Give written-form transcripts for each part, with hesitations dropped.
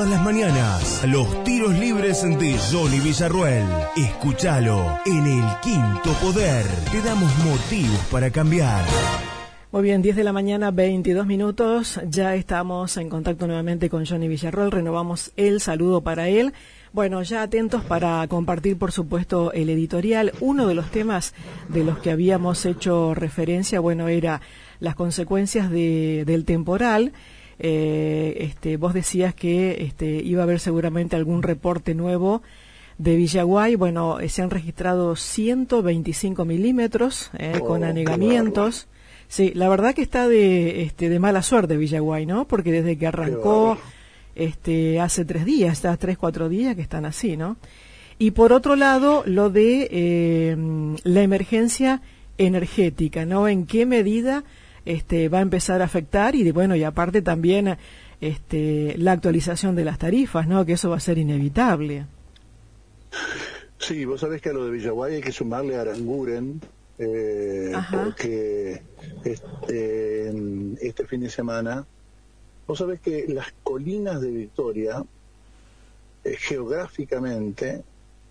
las mañanas, los tiros libres de Johnny Villarruel. Escúchalo en El Quinto Poder. Te damos motivos para cambiar. Muy bien, 10 de la mañana, 22 minutos. Ya estamos en contacto nuevamente con Johnny Villarruel. Renovamos el saludo para él. Bueno, ya atentos para compartir, por supuesto, el editorial. Uno de los temas de los que habíamos hecho referencia, bueno, era las consecuencias del temporal. Vos decías que iba a haber seguramente algún reporte nuevo de Villaguay. Bueno, se han registrado 125 milímetros con anegamientos. Sí, la verdad que está de mala suerte Villaguay, ¿no? Porque desde que arrancó hace 3 días, 3-4 días que están así, ¿no? Y por otro lado, lo de la emergencia energética, ¿no? ¿En qué medida va a empezar a afectar? Y bueno, y aparte también la actualización de las tarifas, ¿no? Que eso va a ser inevitable. Sí, vos sabés que a lo de Villaguay hay que sumarle a Aranguren, porque este fin de semana, vos sabés que las colinas de Victoria, geográficamente,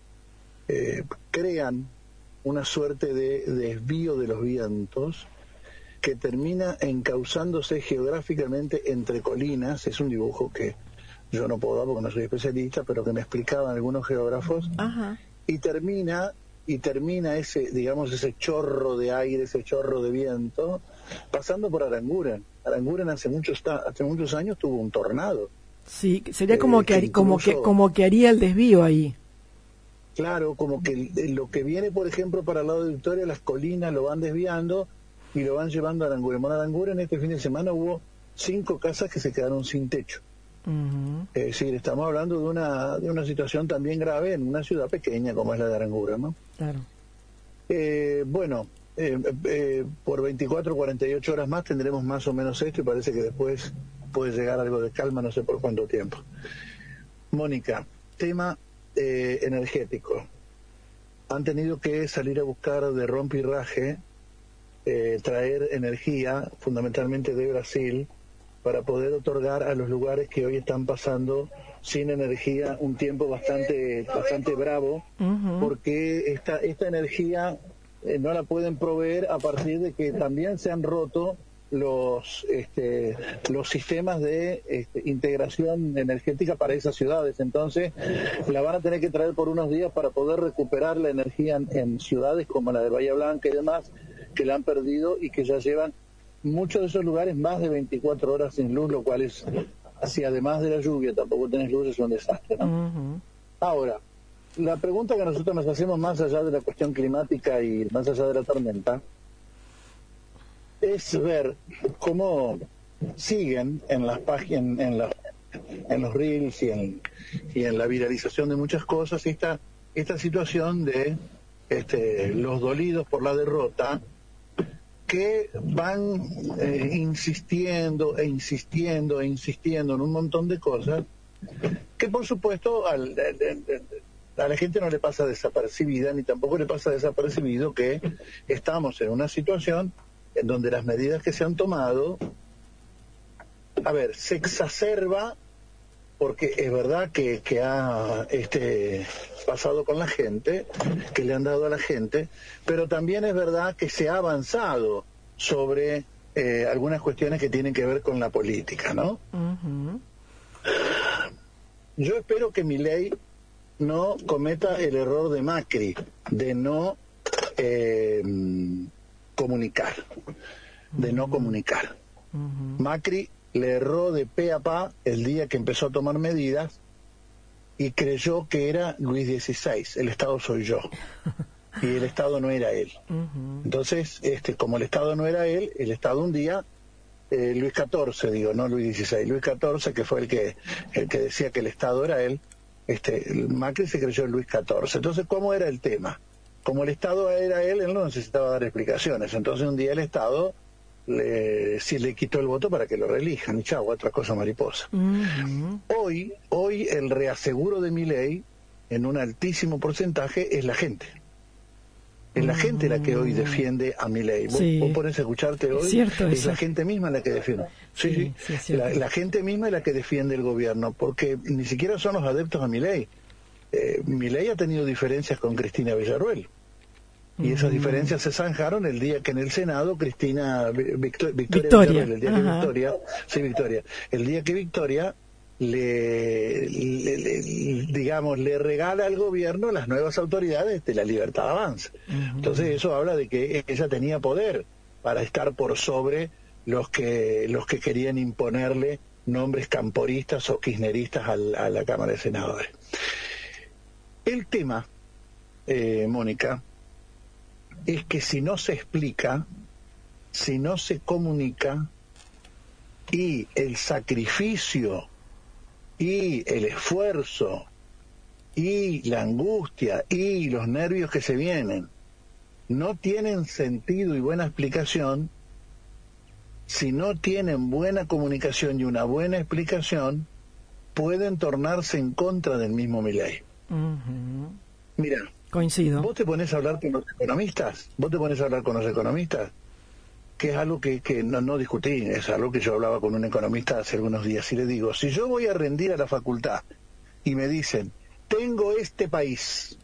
crean una suerte de desvío de los vientos que termina encauzándose geográficamente entre colinas. Es un dibujo que yo no puedo dar porque no soy especialista, pero que me explicaban algunos geógrafos. Y termina ese, digamos, ese chorro de aire, ese chorro de viento, pasando por Aranguren. Aranguren hace muchos años tuvo un tornado. Sí, sería como que haría el desvío ahí. Claro, como que lo que viene, por ejemplo, para el lado de Victoria, las colinas lo van desviando y lo van llevando a Aranguren. En Aranguren este fin de semana hubo 5 casas que se quedaron sin techo. Es decir, estamos hablando de una situación también grave en una ciudad pequeña como es la de Aranguren, ¿no? Claro. Por 24 o 48 horas más tendremos más o menos esto y parece que después puede llegar algo de calma, no sé por cuánto tiempo. Mónica, tema energético. Han tenido que salir a buscar de rompirraje, traer energía, fundamentalmente de Brasil, para poder otorgar a los lugares que hoy están pasando sin energía un tiempo bastante bravo, porque esta energía no la pueden proveer a partir de que también se han roto los sistemas de integración energética para esas ciudades. Entonces la van a tener que traer por unos días para poder recuperar la energía en ciudades como la de Bahía Blanca y demás, que la han perdido y que ya llevan muchos de esos lugares más de 24 horas sin luz, lo cual es, así además de la lluvia, tampoco tenés luz, es un desastre, ¿no? Ahora, la pregunta que nosotros nos hacemos más allá de la cuestión climática y más allá de la tormenta, es ver cómo siguen en las páginas, en los reels y en la viralización de muchas cosas esta situación de los dolidos por la derrota, que van insistiendo en un montón de cosas que por supuesto a la gente no le pasa desapercibida, ni tampoco le pasa desapercibido que estamos en una situación en donde las medidas que se han tomado, se exacerba, porque es verdad que ha pasado con la gente, que le han dado a la gente, pero también es verdad que se ha avanzado sobre algunas cuestiones que tienen que ver con la política, ¿no? Yo espero que Milei no cometa el error de Macri, de no comunicar. Macri le erró de pe a pa el día que empezó a tomar medidas y creyó que era Luis XVI, el Estado soy yo, y el Estado no era él. Entonces, como el Estado no era él, el Estado un día, Luis XIV, digo, no Luis XVI, Luis XIV, que fue el que decía que el Estado era él, Macri se creyó en Luis XIV. Entonces, ¿cómo era el tema? Como el Estado era él no necesitaba dar explicaciones. Entonces, un día el Estado le quitó el voto para que lo reelijan, y chau, otra cosa mariposa. Hoy el reaseguro de Milei, en un altísimo porcentaje, es la gente. Es la gente la que hoy defiende a Milei. Vos ponés a escucharte hoy, es la gente misma la que defiende. Sí. La gente misma es la que defiende el gobierno, porque ni siquiera son los adeptos a Milei. Milei ha tenido diferencias con Cristina Villarruel. Y esas diferencias se zanjaron el día que en el Senado Victoria Villarruel, el día que Victoria le regala al gobierno las nuevas autoridades de la Libertad Avanza. Entonces eso habla de que ella tenía poder para estar por sobre los que querían imponerle nombres camporistas o kirchneristas a la Cámara de Senadores. El tema, Mónica, es que si no se explica, si no se comunica, y el sacrificio y el esfuerzo y la angustia y los nervios que se vienen no tienen sentido y buena explicación, si no tienen buena comunicación y una buena explicación, pueden tornarse en contra del mismo Milei. Mira, coincido. Vos te pones a hablar con los economistas, que es algo que no discutí, es algo que yo hablaba con un economista hace algunos días, y le digo, si yo voy a rendir a la facultad y me dicen, tengo este país,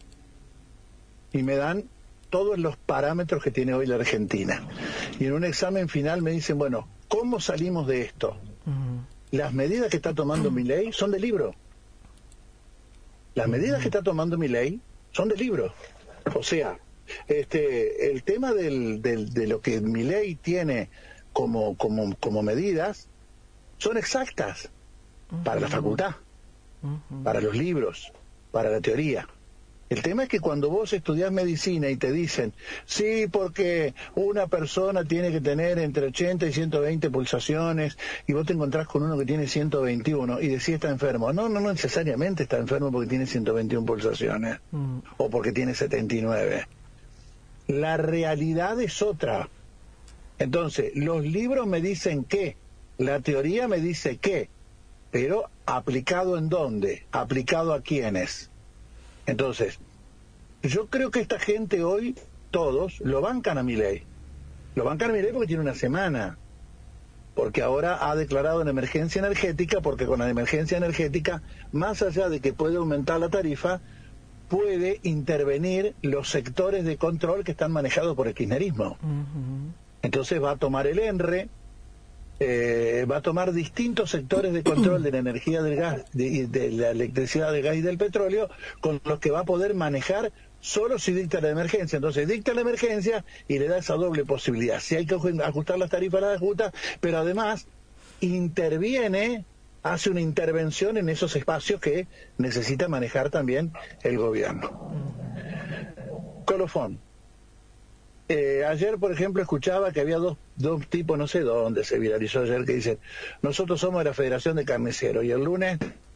y me dan todos los parámetros que tiene hoy la Argentina, y en un examen final me dicen, bueno, ¿cómo salimos de esto? Las medidas que está tomando Milei son de libro. Las medidas que está tomando Milei son de libro. O sea, el tema de lo que Milei tiene como medidas son exactas para la facultad, para los libros, para la teoría. El tema es que cuando vos estudiás medicina y te dicen, sí, porque una persona tiene que tener entre 80 y 120 pulsaciones, y vos te encontrás con uno que tiene 121 y decís está enfermo. No necesariamente está enfermo porque tiene 121 pulsaciones o porque tiene 79. La realidad es otra. Entonces, los libros me dicen qué, la teoría me dice qué, pero ¿aplicado en dónde? ¿Aplicado a quiénes? Entonces, yo creo que esta gente hoy, todos, lo bancan a Milei. Lo bancan a Milei porque tiene una semana. Porque ahora ha declarado una emergencia energética, porque con la emergencia energética, más allá de que puede aumentar la tarifa, puede intervenir los sectores de control que están manejados por el kirchnerismo. Entonces va a tomar el ENRE, va a tomar distintos sectores de control de la energía, del gas, de la electricidad, del gas y del petróleo, con los que va a poder manejar solo si dicta la emergencia. Entonces dicta la emergencia y le da esa doble posibilidad. Si hay que ajustar las tarifas, las ajusta, pero además interviene, hace una intervención en esos espacios que necesita manejar también el gobierno. Colofón. Ayer, por ejemplo, escuchaba que había dos tipos, no sé dónde se viralizó ayer, que dicen, nosotros somos de la Federación de Carniceros y el lunes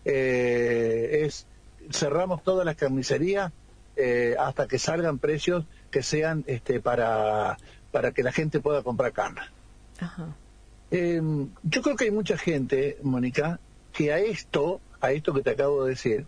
cerramos todas las carnicerías hasta que salgan precios que sean para que la gente pueda comprar carne. Yo creo que hay mucha gente, Mónica, que a esto que te acabo de decir,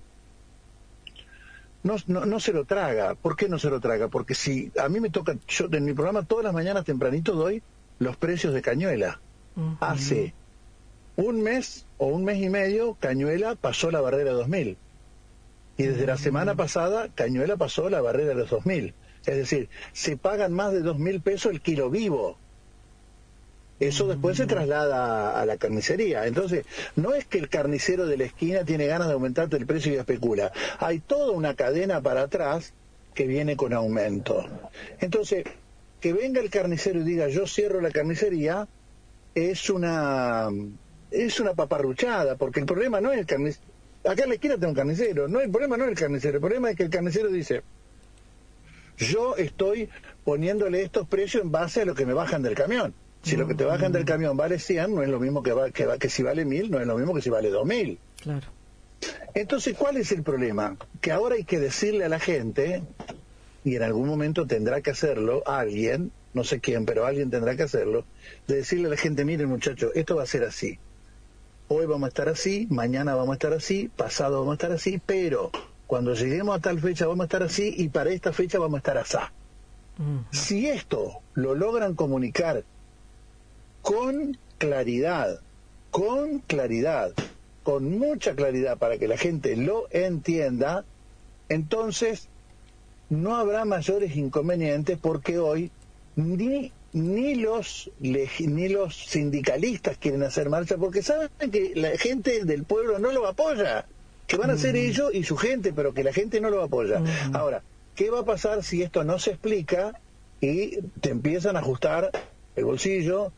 no se lo traga. ¿Por qué no se lo traga? Porque si a mí me toca, yo en mi programa todas las mañanas tempranito doy los precios de Cañuela. Hace un mes o un mes y medio Cañuela pasó la barrera de 2.000. Y desde la semana pasada Cañuela pasó la barrera de los 2.000. Es decir, se pagan más de 2.000 pesos el kilo vivo. Eso después se traslada a la carnicería. Entonces, no es que el carnicero de la esquina tiene ganas de aumentarte el precio y especula. Hay toda una cadena para atrás que viene con aumento. Entonces, que venga el carnicero y diga yo cierro la carnicería es una paparruchada, porque el problema no es el carnicero. Acá en la esquina tengo un carnicero. El problema no es el carnicero. El problema es que el carnicero dice, yo estoy poniéndole estos precios en base a lo que me bajan del camión. Si lo que te bajan del camión vale 100, no es lo mismo que si vale 1.000, no es lo mismo que si vale 2.000. Claro. Entonces, ¿cuál es el problema? Que ahora hay que decirle a la gente, y en algún momento tendrá que hacerlo alguien, no sé quién, pero alguien tendrá que hacerlo, de decirle a la gente, miren muchachos, esto va a ser así. Hoy vamos a estar así, mañana vamos a estar así, pasado vamos a estar así, pero cuando lleguemos a tal fecha vamos a estar así y para esta fecha vamos a estar asá. Si esto lo logran comunicar con claridad, con mucha claridad para que la gente lo entienda, entonces no habrá mayores inconvenientes, porque hoy ni los sindicalistas quieren hacer marcha, porque saben que la gente del pueblo no lo apoya, que van a ser ellos y su gente, pero que la gente no lo apoya. Ahora, ¿qué va a pasar si esto no se explica y te empiezan a ajustar el bolsillo,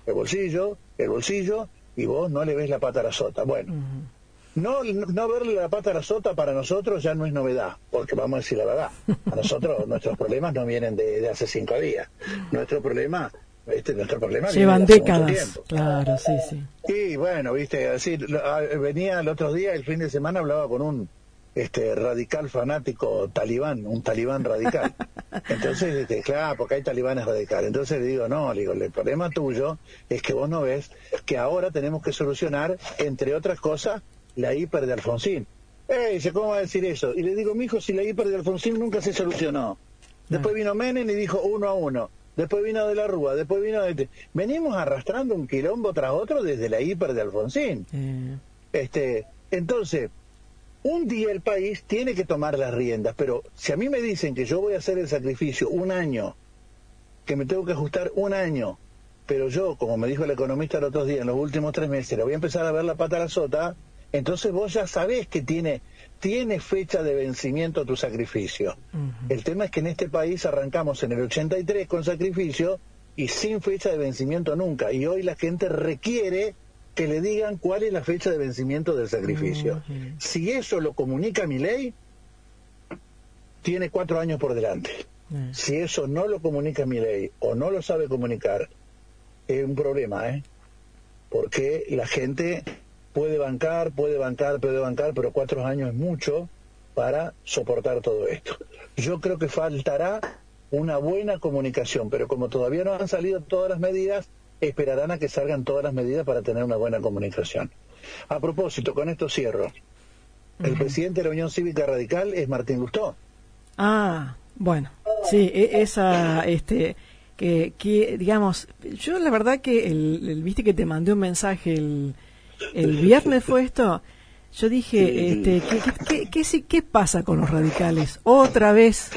y vos no le ves la pata a la sota? Bueno, no verle la pata a la sota para nosotros ya no es novedad, porque vamos a decir la verdad, a nosotros nuestros problemas no vienen de hace 5 días, nuestro problema llevan décadas, claro, sí. Y bueno, viste, así venía el otro día, el fin de semana, hablaba con un radical fanático talibán, un talibán radical. Entonces, claro, porque hay talibanes radicales. Entonces le digo, el problema tuyo es que vos no ves que ahora tenemos que solucionar, entre otras cosas, la hiper de Alfonsín. Dice, ¿cómo va a decir eso? Y le digo, mijo, si la hiper de Alfonsín nunca se solucionó. Después vino Menem y dijo 1-1. Después vino de la Rúa, después vino venimos arrastrando un quilombo tras otro desde la hiper de Alfonsín. Entonces, un día el país tiene que tomar las riendas, pero si a mí me dicen que yo voy a hacer el sacrificio 1 año, que me tengo que ajustar 1 año, pero yo, como me dijo el economista el otro día, en los últimos 3 meses, le voy a empezar a ver la pata a la sota, entonces vos ya sabés que tiene fecha de vencimiento tu sacrificio. El tema es que en este país arrancamos en el 83 con sacrificio y sin fecha de vencimiento nunca, y hoy la gente requiere que le digan cuál es la fecha de vencimiento del sacrificio. Si eso lo comunica Milei, tiene 4 años por delante. Si eso no lo comunica Milei o no lo sabe comunicar, es un problema, porque la gente puede bancar, pero 4 años es mucho para soportar todo esto. Yo creo que faltará una buena comunicación, pero como todavía no han salido todas las medidas, esperarán a que salgan todas las medidas para tener una buena comunicación. A propósito, con esto cierro. El presidente de la Unión Cívica Radical es Martín Lustó. Bueno, sí, esa, que digamos, yo la verdad que viste que te mandé un mensaje el viernes fue esto. Yo dije, ¿qué pasa con los radicales? Otra vez.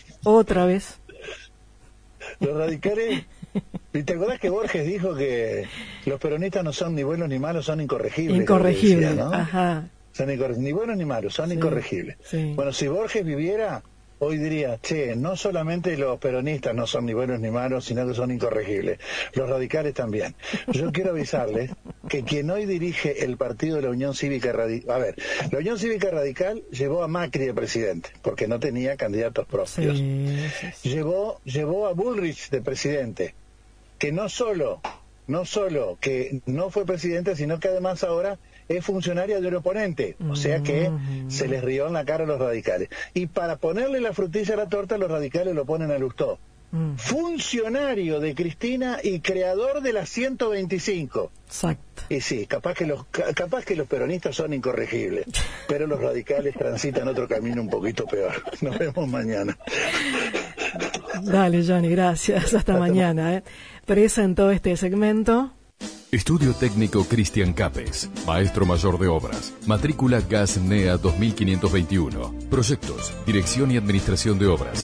Los radicales. ¿Te acordás que Borges dijo que los peronistas no son ni buenos ni malos, son incorregibles? Incorregibles, decía, ¿no? Ajá. Son ni buenos ni malos, son incorregibles. Sí. Bueno, si Borges viviera, hoy diría, no solamente los peronistas no son ni buenos ni malos, sino que son incorregibles. Los radicales también. Yo quiero avisarles que quien hoy dirige el partido de la Unión Cívica Radical... A ver, la Unión Cívica Radical llevó a Macri de presidente, porque no tenía candidatos propios. Sí. Llevó a Bullrich de presidente, que no solo que no fue presidente, sino que además ahora es funcionaria del oponente, o sea que se les rió en la cara a los radicales. Y para ponerle la frutilla a la torta, los radicales lo ponen a Lustó, funcionario de Cristina y creador de la 125. Exacto. Y sí, capaz que los peronistas son incorregibles, pero los radicales transitan otro camino un poquito peor. Nos vemos mañana. Dale, Johnny, gracias. Hasta mañana. Presentó este segmento. Estudio Técnico Cristian Capes, Maestro Mayor de Obras, matrícula GAS NEA 2521, Proyectos, Dirección y Administración de Obras.